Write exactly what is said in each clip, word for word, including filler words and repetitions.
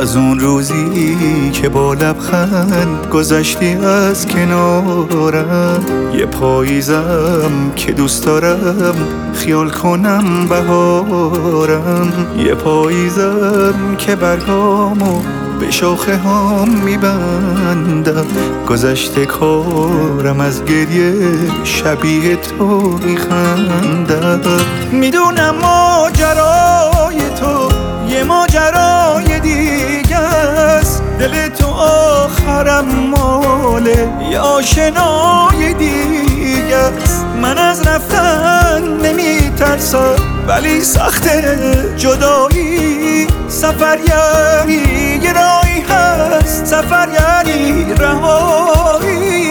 از اون روزی که با لبخند گذشتی از کنارم، یه پاییزم که دوست دارم خیال کنم بهارم، یه پاییزم که برگامو به شاخه هم میبندم، گذشته کارم از گریه شبیه تو میخندم. میدونم ماجرای تو یه ماجرای دیگه است، دل تو آخرم ماله یه آشنای دیگه است. من از رفتن نمیترسم ولی سخت جدایی، سفر یعنی یه راهی هست، سفر یعنی رهایی.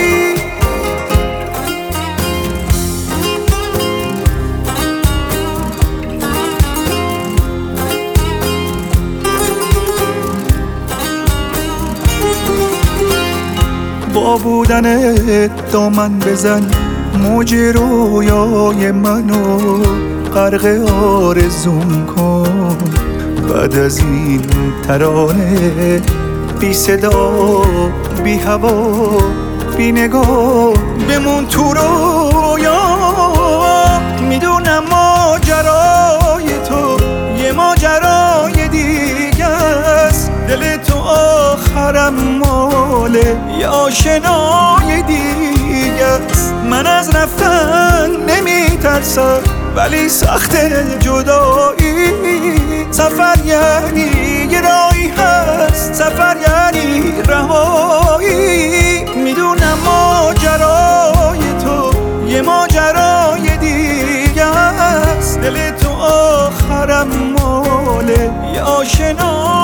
با بودنت دامن بزن موج رویای منو، غرق آرزوم کن بعد از این ترانه، بی صدا بی هوا بی نگاه بمون تو رویا. میدونم ماجرای تو یه ماجرای دیگه است، دل تو آخرم ماله یه آشنای دیگه است. من از رفتن نمیترسم ولی سخت جدایی، سفر یعنی یه راهی هست، سفر یعنی رهایی. میدونم ماجرای تو یه ماجرای دیگه است، دل تو آخرم ماله یه آشنا